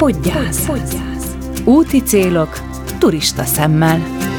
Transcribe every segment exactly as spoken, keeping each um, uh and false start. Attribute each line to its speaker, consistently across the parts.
Speaker 1: Podgyász. Úti célok turista szemmel.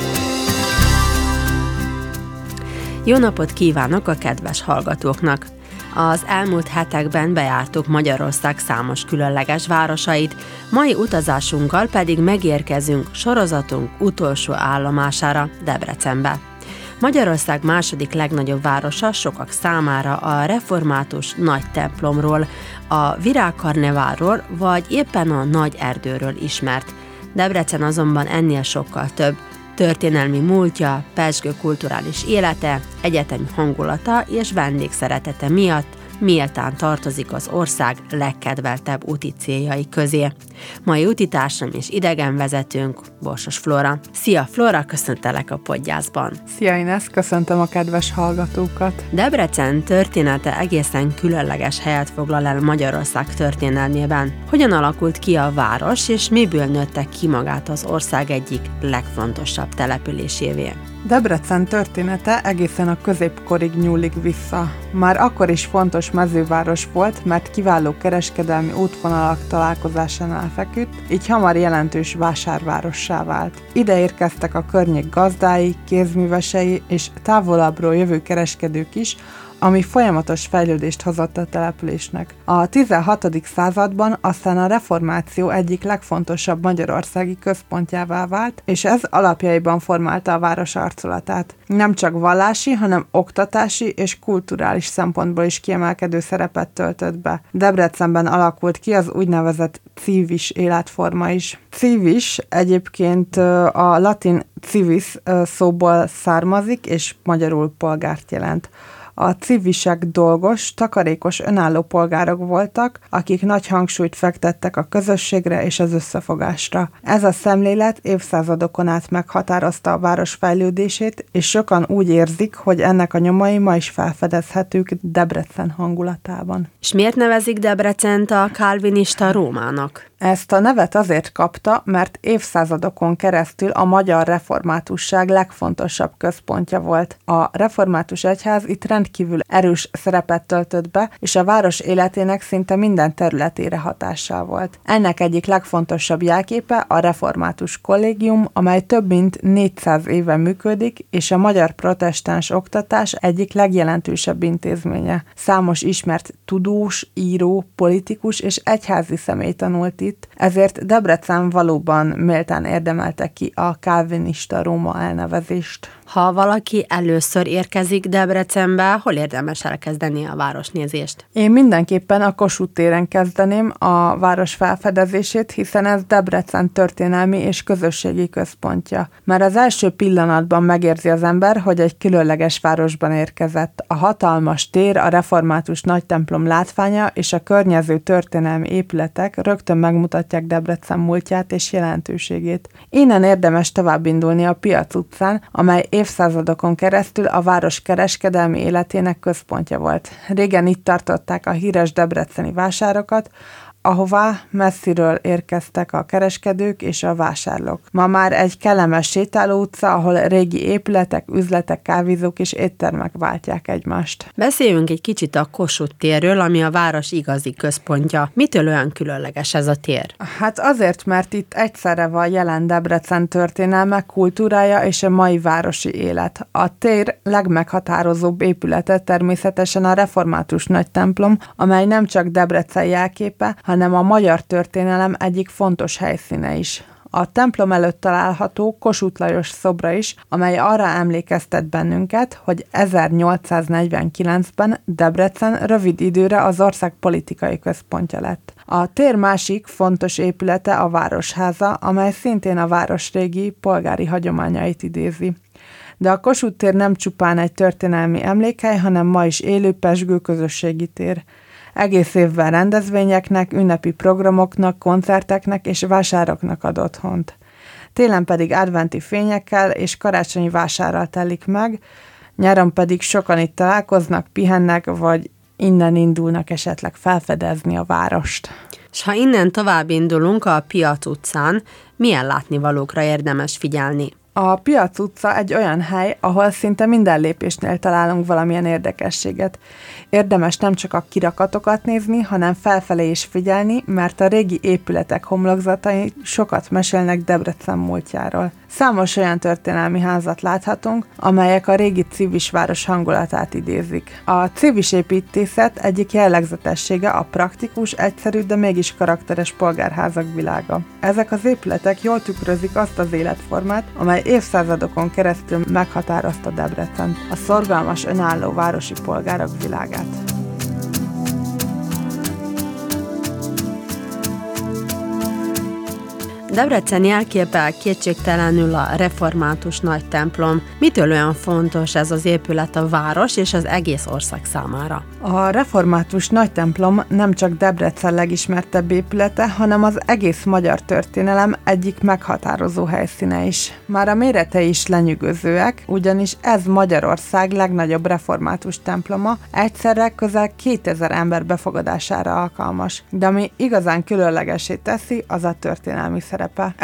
Speaker 1: Jó napot kívánok a kedves hallgatóknak! Az elmúlt hetekben bejártuk Magyarország számos különleges városait, mai utazásunkkal pedig megérkezünk sorozatunk utolsó állomására, Debrecenbe. Magyarország második legnagyobb városa sokak számára a református nagy templomról, a virágkarneválról vagy éppen a nagy erdőről ismert. Debrecen azonban ennél sokkal több. Történelmi múltja, pezsgő kulturális élete, egyetemi hangulata és vendégszeretete miatt méltán tartozik az ország legkedveltebb úti céljai közé. Mai útitársam és idegenvezetőnk Borsos Flóra. Szia Flóra, köszöntelek a Podgyászban.
Speaker 2: Szia Ines, köszöntöm a kedves hallgatókat.
Speaker 1: Debrecen története egészen különleges helyet foglal el Magyarország történelmében. Hogyan alakult ki a város, és miből nőtte ki magát az ország egyik legfontosabb településévé?
Speaker 2: Debrecen története egészen a középkorig nyúlik vissza. Már akkor is fontos mezőváros volt, mert kiváló kereskedelmi útvonalak találkozásánál feküdt, így hamar jelentős vásárvárossá vált. Ide érkeztek a környék gazdái, kézművesei és távolabbról jövő kereskedők is, ami folyamatos fejlődést hozott a településnek. A tizenhatodik században aztán a reformáció egyik legfontosabb magyarországi központjává vált, és ez alapjaiban formálta a város arculatát. Nem csak vallási, hanem oktatási és kulturális szempontból is kiemelkedő szerepet töltött be. Debrecenben alakult ki az úgynevezett civis életforma is. Civis egyébként a latin civis szóból származik, és magyarul polgárt jelent. A civisek dolgos, takarékos, önálló polgárok voltak, akik nagy hangsúlyt fektettek a közösségre és az összefogásra. Ez a szemlélet évszázadokon át meghatározta a város fejlődését, és sokan úgy érzik, hogy ennek a nyomai ma is felfedezhetők Debrecen hangulatában.
Speaker 1: És miért nevezik Debrecent a kálvinista Rómának?
Speaker 2: Ezt a nevet azért kapta, mert évszázadokon keresztül a magyar reformátusság legfontosabb központja volt. A református egyház itt rendkívül erős szerepet töltött be, és a város életének szinte minden területére hatással volt. Ennek egyik legfontosabb jelképe a református kollégium, amely több mint négyszáz éve működik, és a magyar protestáns oktatás egyik legjelentősebb intézménye. Számos ismert tudós, író, politikus és egyházi személy tanult itt, ezért Debrecen valóban méltán érdemelte ki a kálvinista Róma elnevezést.
Speaker 1: Ha valaki először érkezik Debrecenbe, hol érdemes elkezdeni a városnézést?
Speaker 2: Én mindenképpen a Kossuth téren kezdeném a város felfedezését, hiszen ez Debrecen történelmi és közösségi központja. Már az első pillanatban megérzi az ember, hogy egy különleges városban érkezett. A hatalmas tér, a református nagytemplom látványa és a környező történelmi épületek rögtön megmutatják Debrecen múltját és jelentőségét. Innen érdemes tovább indulni a Piac utcán, amely évszázadokon keresztül a város kereskedelmi életének központja volt. Régen itt tartották a híres debreceni vásárokat, ahová messziről érkeztek a kereskedők és a vásárlók. Ma már egy kellemes sétáló utca, ahol régi épületek, üzletek, kávézók és éttermek váltják egymást.
Speaker 1: Beszéljünk egy kicsit a Kossuth térről, ami a város igazi központja. Mitől olyan különleges ez a tér?
Speaker 2: Hát azért, mert itt egyszerre van jelen Debrecen történelme, kultúrája és a mai városi élet. A tér legmeghatározóbb épülete természetesen a református nagytemplom, amely nem csak Debrecen jelképe, hanem a magyar történelem egyik fontos helyszíne is. A templom előtt található Kossuth Lajos szobra is, amely arra emlékeztet bennünket, hogy ezernyolcszáznegyvenkilencben Debrecen rövid időre az ország politikai központja lett. A tér másik fontos épülete a Városháza, amely szintén a város régi polgári hagyományait idézi. De a Kossuth tér nem csupán egy történelmi emlékhely, hanem ma is élő pezsgő közösségi tér. Egész évben rendezvényeknek, ünnepi programoknak, koncerteknek és vásároknak ad otthont. Télen pedig adventi fényekkel és karácsonyi vásárral telik meg, nyáron pedig sokan itt találkoznak, pihennek, vagy innen indulnak esetleg felfedezni a várost.
Speaker 1: És ha innen tovább indulunk a Piac utcán, milyen látnivalókra érdemes figyelni?
Speaker 2: A Piac utca egy olyan hely, ahol szinte minden lépésnél találunk valamilyen érdekességet. Érdemes nem csak a kirakatokat nézni, hanem felfelé is figyelni, mert a régi épületek homlokzatai sokat mesélnek Debrecen múltjáról. Számos olyan történelmi házat láthatunk, amelyek a régi civisváros hangulatát idézik. A civis építészet egyik jellegzetessége a praktikus, egyszerű, de mégis karakteres polgárházak világa. Ezek az épületek jól tükrözik azt az életformát, amely évszázadokon keresztül meghatározta Debrecent, a szorgalmas, önálló városi polgárok világát.
Speaker 1: Debrecen jelképe kétségtelenül a református nagy templom. Mitől olyan fontos ez az épület a város és az egész ország számára?
Speaker 2: A református nagy templom nem csak Debrecen legismertebb épülete, hanem az egész magyar történelem egyik meghatározó helyszíne is. Már a méretei is lenyűgözőek, ugyanis ez Magyarország legnagyobb református temploma, egyszerre közel kétezer ember befogadására alkalmas. De ami igazán különlegessé teszi, az a történelmi szerep.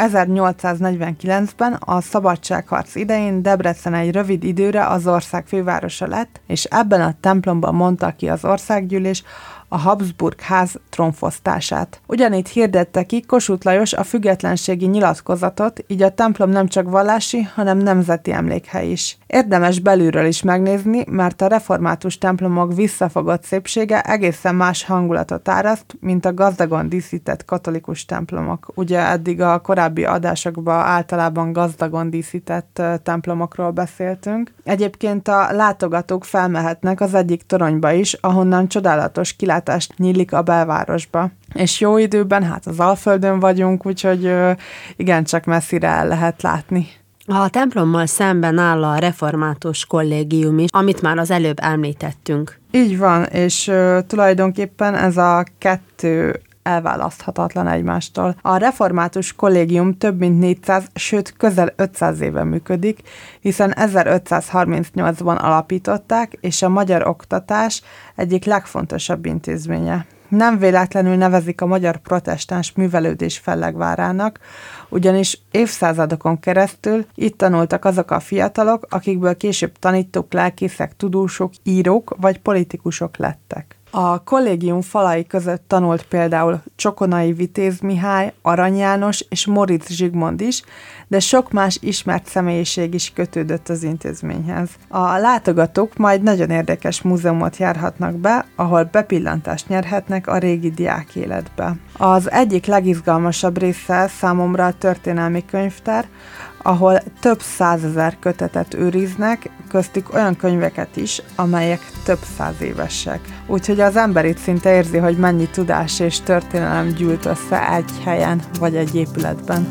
Speaker 2: ezernyolcszáznegyvenkilencben a szabadságharc idején Debrecen egy rövid időre az ország fővárosa lett, és ebben a templomban mondta ki az országgyűlés a Habsburg ház trónfosztását. Ugyanitt hirdette ki Kossuth Lajos a függetlenségi nyilatkozatot, így a templom nem csak vallási, hanem nemzeti emlékhely is. Érdemes belülről is megnézni, mert a református templomok visszafogott szépsége egészen más hangulatot áraszt, mint a gazdagon díszített katolikus templomok. Ugye eddig a korábbi adásokban általában gazdagon díszített templomokról beszéltünk. Egyébként a látogatók felmehetnek az egyik toronyba is, ahonnan csodálatos kilátást nyílik a belvárosba. És jó időben, hát az Alföldön vagyunk, úgyhogy igencsak messzire el lehet látni.
Speaker 1: A templommal szemben áll a református kollégium is, amit már az előbb említettünk.
Speaker 2: Így van, és uh, tulajdonképpen ez a kettő elválaszthatatlan egymástól. A református kollégium több mint négyszáz, sőt közel ötszáz éve működik, hiszen ezerötszázharmincnyolcban alapították, és a magyar oktatás egyik legfontosabb intézménye. Nem véletlenül nevezik a magyar protestáns művelődés fellegvárának, ugyanis évszázadokon keresztül itt tanultak azok a fiatalok, akikből később tanítók, lelkészek, tudósok, írók vagy politikusok lettek. A kollégium falai között tanult például Csokonai Vitéz Mihály, Arany János és Móricz Zsigmond is, de sok más ismert személyiség is kötődött az intézményhez. A látogatók majd nagyon érdekes múzeumot járhatnak be, ahol bepillantást nyerhetnek a régi diák életbe. Az egyik legizgalmasabb része számomra a történelmi könyvtár, ahol több százezer kötetet őriznek, köztük olyan könyveket is, amelyek több száz évesek. Úgyhogy az ember itt szinte érzi, hogy mennyi tudás és történelem gyűlt össze egy helyen vagy egy épületben.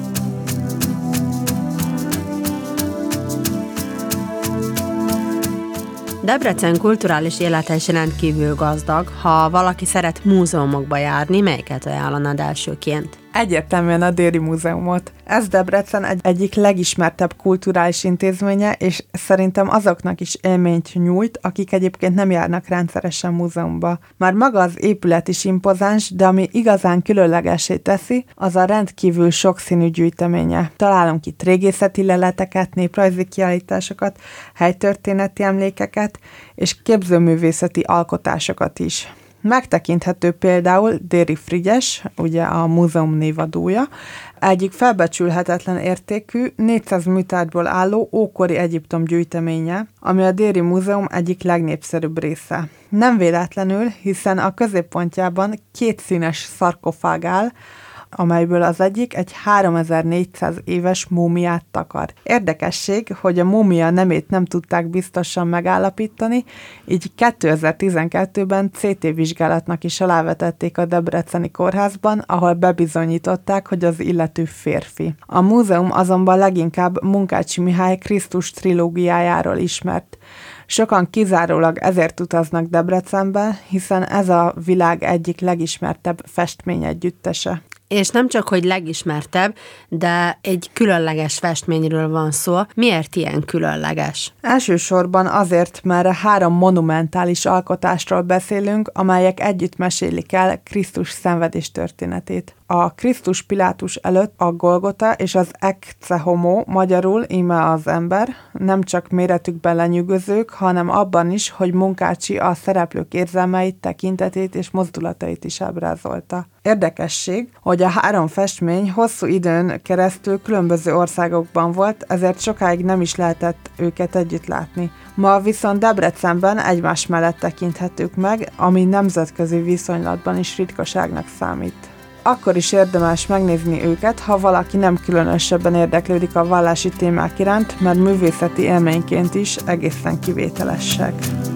Speaker 1: Debrecen kulturális élete is rendkívül gazdag. Ha valaki szeret múzeumokba járni, melyiket ajánlanád elsőként?
Speaker 2: Egyértelműen a Déri Múzeumot. Ez Debrecen egy egyik legismertebb kulturális intézménye, és szerintem azoknak is élményt nyújt, akik egyébként nem járnak rendszeresen múzeumba. Már maga az épület is impozáns, de ami igazán különlegessé teszi, az a rendkívül sokszínű gyűjteménye. Találunk itt régészeti leleteket, néprajzi kiállításokat, helytörténeti emlékeket és képzőművészeti alkotásokat is. Megtekinthető például Déri Frigyes, ugye a múzeum névadója, egyik felbecsülhetetlen értékű, négyszáz műtárgyból álló ókori Egyiptom gyűjteménye, ami a Déri Múzeum egyik legnépszerűbb része. Nem véletlenül, hiszen a középpontjában két színes szarkofág áll, amelyből az egyik egy háromezer-négyszáz éves múmiát takar. Érdekesség, hogy a múmia nemét nem tudták biztosan megállapítani, így kétezer-tizenkettőben cé té vizsgálatnak is alávetették a debreceni kórházban, ahol bebizonyították, hogy az illető férfi. A múzeum azonban leginkább Munkácsi Mihály Krisztus trilógiájáról ismert. Sokan kizárólag ezért utaznak Debrecenbe, hiszen ez a világ egyik legismertebb festményegyüttese.
Speaker 1: És nem csak, hogy legismertebb, de egy különleges festményről van szó. Miért ilyen különleges?
Speaker 2: Elsősorban azért, mert három monumentális alkotásról beszélünk, amelyek együtt mesélik el Krisztus szenvedés történetét. A Krisztus Pilátus előtt a Golgota és az ecce homo, magyarul íme az ember, nem csak méretükben lenyűgözők, hanem abban is, hogy Munkácsi a szereplők érzelmeit, tekintetét és mozdulatait is ábrázolta. Érdekesség, hogy a három festmény hosszú időn keresztül különböző országokban volt, ezért sokáig nem is lehetett őket együtt látni. Ma viszont Debrecenben egymás mellett tekinthetők meg, ami nemzetközi viszonylatban is ritkaságnak számít. Akkor is érdemes megnézni őket, ha valaki nem különösebben érdeklődik a vallási témák iránt, mert művészeti élményként is egészen kivételesek.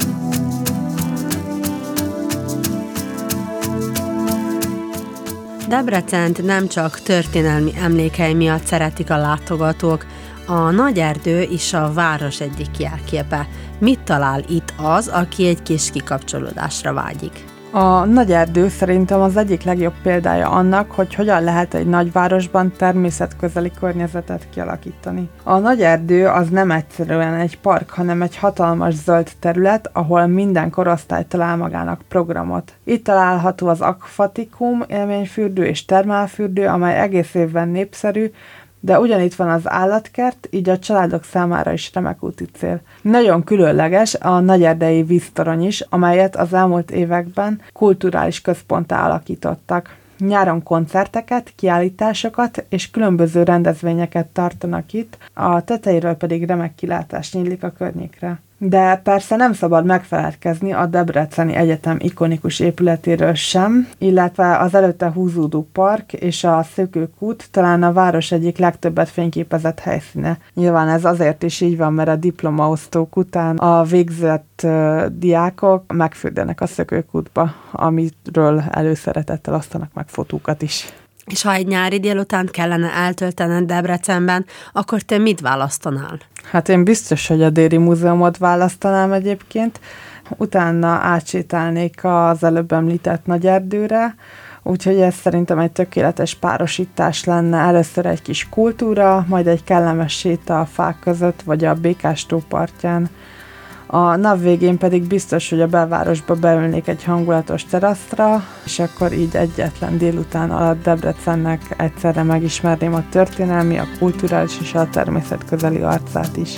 Speaker 1: Debrecent nem csak történelmi emlékei miatt szeretik a látogatók, a Nagyerdő is a város egyik jelképe. Mit talál itt az, aki egy kis kikapcsolódásra vágyik?
Speaker 2: A Nagyerdő szerintem az egyik legjobb példája annak, hogy hogyan lehet egy nagyvárosban természetközeli környezetet kialakítani. A Nagyerdő az nem egyszerűen egy park, hanem egy hatalmas zöld terület, ahol minden korosztály talál magának programot. Itt található az akvatikum, élményfürdő és termálfürdő, amely egész évben népszerű, de ugyanitt van az állatkert, így a családok számára is remek úti cél. Nagyon különleges a nagyerdei víztorony is, amelyet az elmúlt években kulturális központtá alakítottak. Nyáron koncerteket, kiállításokat és különböző rendezvényeket tartanak itt, a tetejéről pedig remek kilátás nyílik a környékre. De persze nem szabad megfeledkezni a Debreceni Egyetem ikonikus épületéről sem, illetve az előtte húzódó park és a Szökőkút talán a város egyik legtöbbet fényképezett helyszíne. Nyilván ez azért is így van, mert a diplomaosztók után a végzett uh, diákok megfürdenek a Szökőkútba, amiről előszeretettel osztanak meg fotókat is.
Speaker 1: És ha egy nyári délután kellene eltöltened Debrecenben, akkor te mit választanál?
Speaker 2: Hát én biztos, hogy a Déri Múzeumot választanám egyébként, utána átsétálnék az előbb említett Nagyerdőre, úgyhogy ez szerintem egy tökéletes párosítás lenne. Először egy kis kultúra, majd egy kellemes séta a fák között, vagy a Békás-tó partján. A nap végén pedig biztos, hogy a belvárosba beülnék egy hangulatos teraszra, és akkor így egyetlen délután alatt Debrecennek egyszerre megismerném a történelmi, a kulturális és a természetközeli arcát is.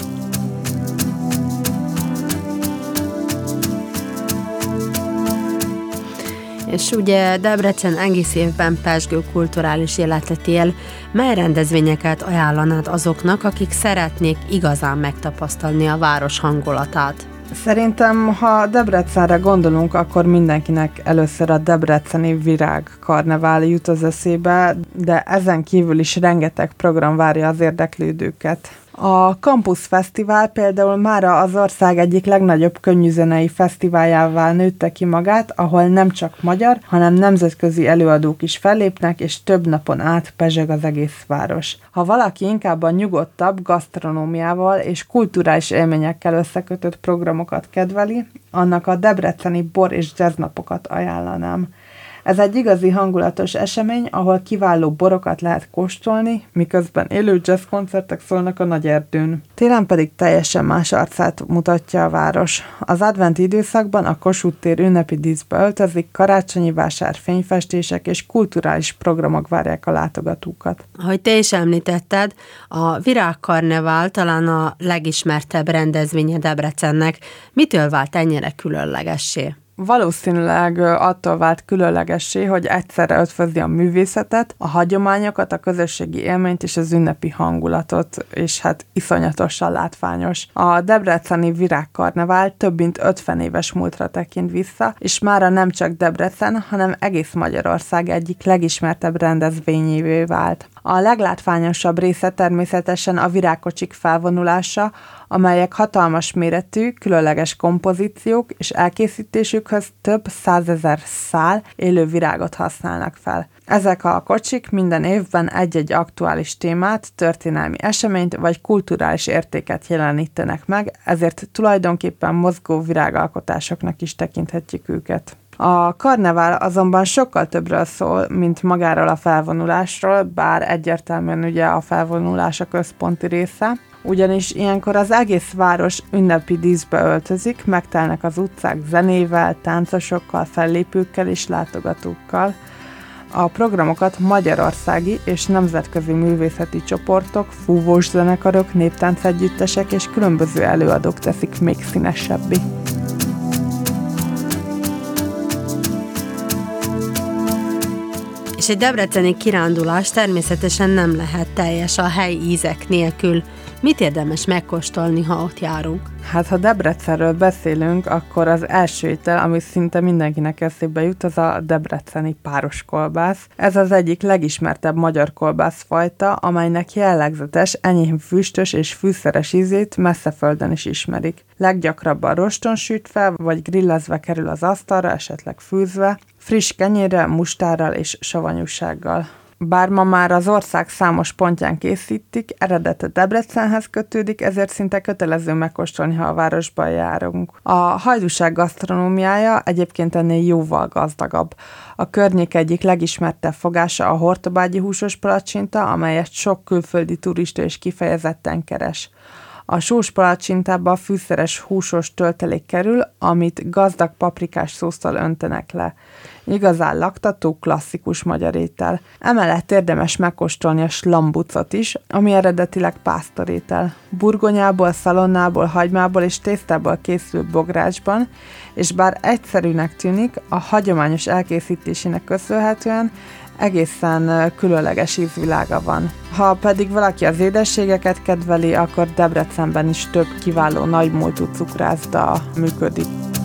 Speaker 1: És ugye Debrecen egész évben pezsgő kulturális életet él, mely rendezvényeket ajánlanád azoknak, akik szeretnék igazán megtapasztalni a város hangulatát?
Speaker 2: Szerintem, ha Debrecenre gondolunk, akkor mindenkinek először a debreceni virágkarnevál jut az eszébe, de ezen kívül is rengeteg program várja az érdeklődőket. A Campus Fesztivál például mára az ország egyik legnagyobb könnyűzenei fesztiváljává nőtte ki magát, ahol nem csak magyar, hanem nemzetközi előadók is fellépnek, és több napon át pezseg az egész város. Ha valaki inkább a nyugodtabb gasztronómiával és kulturális élményekkel összekötött programokat kedveli, annak a debreceni bor és jazznapokat ajánlanám. Ez egy igazi hangulatos esemény, ahol kiváló borokat lehet kóstolni, miközben élő jazzkoncertek szólnak a Nagyerdőn. Télen pedig teljesen más arcát mutatja a város. Az adventi időszakban a Kossuth tér ünnepi díszbe öltözik, karácsonyi vásár, fényfestések és kulturális programok várják a látogatókat.
Speaker 1: Ahogy te is említetted, a Virágkarnevál talán a legismertebb rendezvénye Debrecennek. Mitől vált ennyire különlegessé?
Speaker 2: Valószínűleg attól vált különlegessé, hogy egyszerre ötvözi a művészetet, a hagyományokat, a közösségi élményt és az ünnepi hangulatot, és hát iszonyatosan látványos. A debreceni Virágkarnevál több mint ötven éves múltra tekint vissza, és mára nem csak Debrecen, hanem egész Magyarország egyik legismertebb rendezvényévé vált. A leglátványosabb része természetesen a virágkocsik felvonulása, amelyek hatalmas méretű, különleges kompozíciók és elkészítésükhöz több százezer szál élő virágot használnak fel. Ezek a kocsik minden évben egy-egy aktuális témát, történelmi eseményt vagy kulturális értéket jelenítenek meg, ezért tulajdonképpen mozgó virágalkotásoknak is tekinthetjük őket. A karnevál azonban sokkal többről szól, mint magáról a felvonulásról, bár egyértelműen ugye a felvonulás a központi része, ugyanis ilyenkor az egész város ünnepi díszbe öltözik, megtelnek az utcák zenével, táncosokkal, fellépőkkel és látogatókkal. A programokat magyarországi és nemzetközi művészeti csoportok, fúvós zenekarok, néptáncegyüttesek és különböző előadók teszik még színesebbé.
Speaker 1: És egy debreceni kirándulás természetesen nem lehet teljes a helyi ízek nélkül. Mit érdemes megkóstolni, ha ott járunk?
Speaker 2: Hát, ha Debrecenről beszélünk, akkor az első étel, ami szinte mindenkinek eszébe jut, az a debreceni páros kolbász. Ez az egyik legismertebb magyar kolbászfajta, amelynek jellegzetes, enyhén füstös és fűszeres ízét messze földön is ismerik. Leggyakrabban roston sütve, vagy grillezve kerül az asztalra, esetleg fűzve, friss kenyérrel, mustárral és savanyúsággal. Bár ma már az ország számos pontján készítik, eredete Debrecenhez kötődik, ezért szinte kötelező megkóstolni, ha a városban járunk. A hajdúság gasztronómiája egyébként ennél jóval gazdagabb. A környék egyik legismertebb fogása a hortobágyi húsos palacsinta, amelyet sok külföldi turista is kifejezetten keres. A sós palacsintában fűszeres húsos töltelék kerül, amit gazdag paprikás szósztal öntenek le. Igazán laktató, klasszikus magyar étel. Emellett érdemes megkóstolni a slambucot is, ami eredetileg pásztorétel. Burgonyából, szalonnából, hagymából és tésztából készül bográcsban, és bár egyszerűnek tűnik, a hagyományos elkészítésének köszönhetően egészen különleges ízvilága van. Ha pedig valaki az édességeket kedveli, akkor Debrecenben is több kiváló nagymúltú cukrászda működik.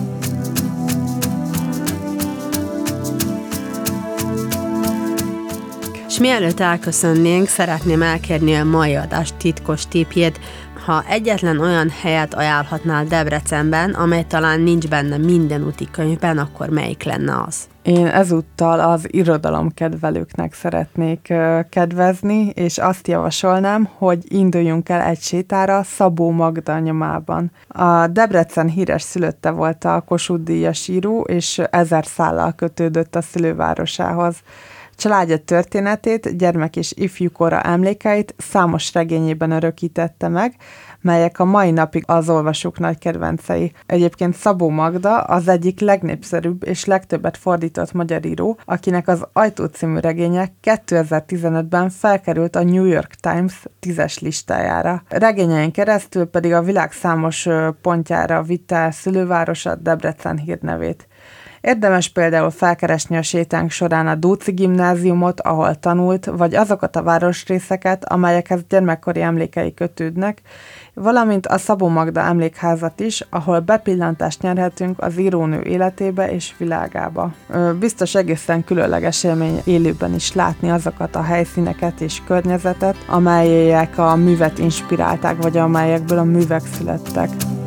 Speaker 1: És mielőtt elköszönnénk, szeretném elkérni a mai adás titkos tippjét. Ha egyetlen olyan helyet ajánlhatnál Debrecenben, amely talán nincs benne minden úti könyvben, akkor melyik lenne az?
Speaker 2: Én ezúttal az irodalomkedvelőknek szeretnék kedvezni, és azt javasolnám, hogy induljunk el egy sétára Szabó Magda nyomában. A Debrecen híres szülötte volt a Kossuth-díjas író, és ezer szállal kötődött a szülővárosához. Családja történetét, gyermek és ifjúkora emlékeit számos regényében örökítette meg, melyek a mai napig az olvasók nagy kedvencei. Egyébként Szabó Magda az egyik legnépszerűbb és legtöbbet fordított magyar író, akinek az Ajtó című regénye kétezer-tizenötben felkerült a New York Times tízes listájára. Regényein keresztül pedig a világ számos pontjára vitte el szülővárosa Debrecen hírnevét. Érdemes például felkeresni a sétánk során a Dóczy gimnáziumot, ahol tanult, vagy azokat a városrészeket, amelyekhez gyermekkori emlékei kötődnek, valamint a Szabó Magda emlékházat is, ahol bepillantást nyerhetünk az írónő életébe és világába. Biztos egészen különleges élmény élőben is látni azokat a helyszíneket és környezetet, amelyek a művet inspirálták, vagy amelyekből a művek születtek.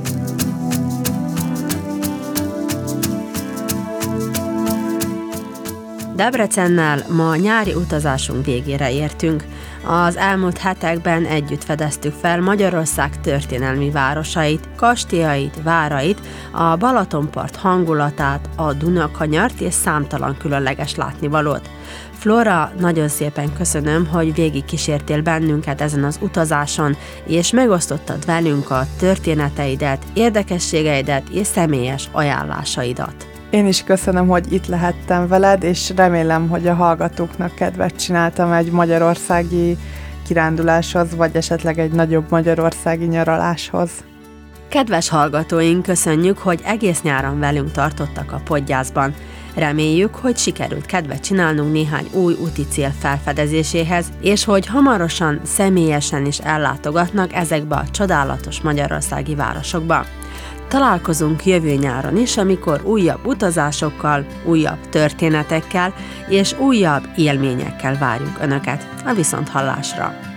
Speaker 1: Debrecennel ma nyári utazásunk végére értünk. Az elmúlt hetekben együtt fedeztük fel Magyarország történelmi városait, kastélyait, várait, a Balatonpart hangulatát, a Dunakanyart és számtalan különleges látnivalót. Flora, nagyon szépen köszönöm, hogy végig kísértél bennünket ezen az utazáson, és megosztottad velünk a történeteidet, érdekességeidet és személyes ajánlásaidat.
Speaker 2: Én is köszönöm, hogy itt lehettem veled, és remélem, hogy a hallgatóknak kedvet csináltam egy magyarországi kiránduláshoz, vagy esetleg egy nagyobb magyarországi nyaraláshoz.
Speaker 1: Kedves hallgatóink, köszönjük, hogy egész nyáron velünk tartottak a Podgyászban. Reméljük, hogy sikerült kedvet csinálnunk néhány új úti cél felfedezéséhez, és hogy hamarosan személyesen is ellátogatnak ezekbe a csodálatos magyarországi városokba. Találkozunk jövő nyáron is, amikor újabb utazásokkal, újabb történetekkel és újabb élményekkel várjuk Önöket a viszonthallásra.